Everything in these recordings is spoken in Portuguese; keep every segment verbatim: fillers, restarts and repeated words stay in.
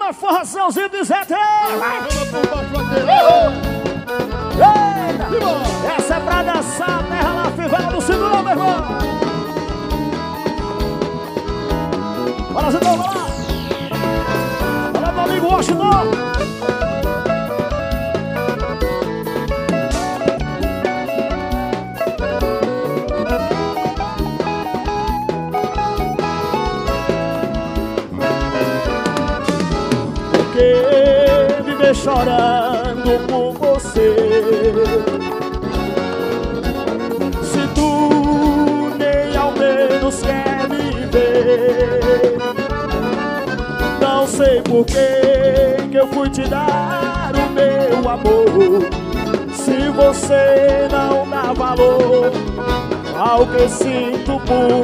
Bora, forrozãozinho de Zé T. Essa é pra dançar, terra lá, fivela do segurão, meu irmão. Bora, Zé T, vamos lá. Bora, meu amigo Washington. Viver chorando por você, se tu nem ao menos quer me ver. Não sei por que que eu fui te dar o meu amor, se você não dá valor ao que sinto por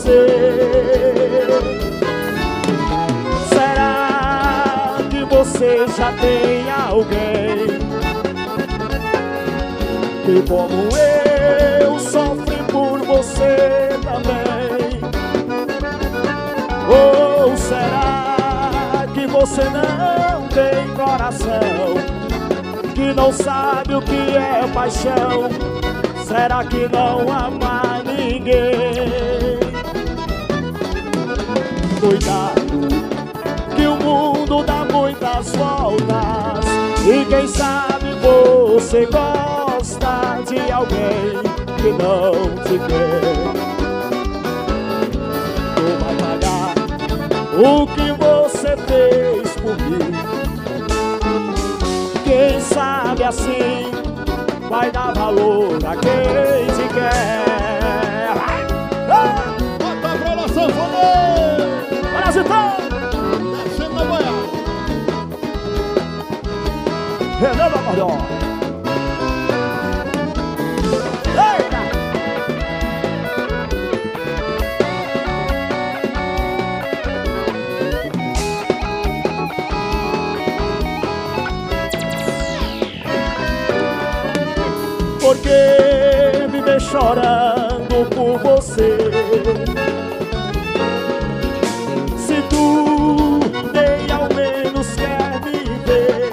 você. Você já tem alguém que, como eu, sofre por você também? Ou será que você não tem coração, que não sabe o que é paixão? Será que não ama ninguém? Cuidado, que o mundo dá muitas voltas, e quem sabe você gosta de alguém que não te quer. Tu vai pagar o que você fez por mim. Quem sabe assim vai dar valor a quem te quer. Bota pra lá, sanfoneiro! Parasitão! Renan da Cordão. Eita! Por que viver chorando por você, se tu nem ao menos quer me ver?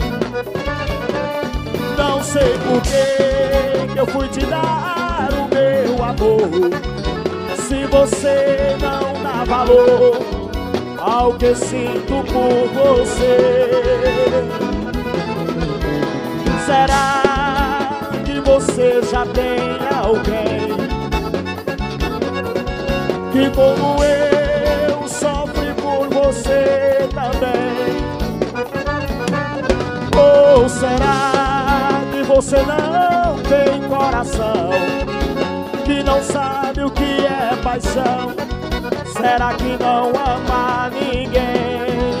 Não sei por que que eu fui te dar o meu amor, se você não dá valor ao que sinto por você. Será que você já tem alguém que, como eu, sofre por você também? Ou será que você não tem coração, que não sabe o que é paixão? Será que não ama ninguém?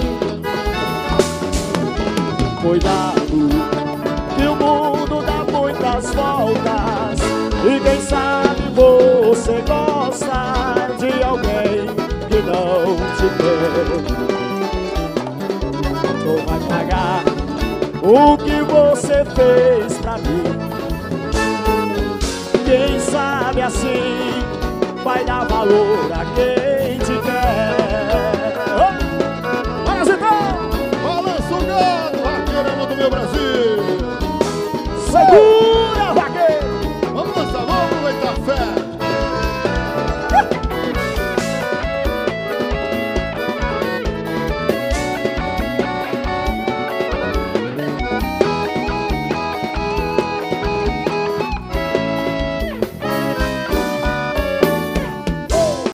Cuidado, que o mundo dá muitas voltas, e quem sabe você gosta de alguém que não te quer. Tu vai pagar o que você fez pra mim. Quem sabe assim vai dar valor a quem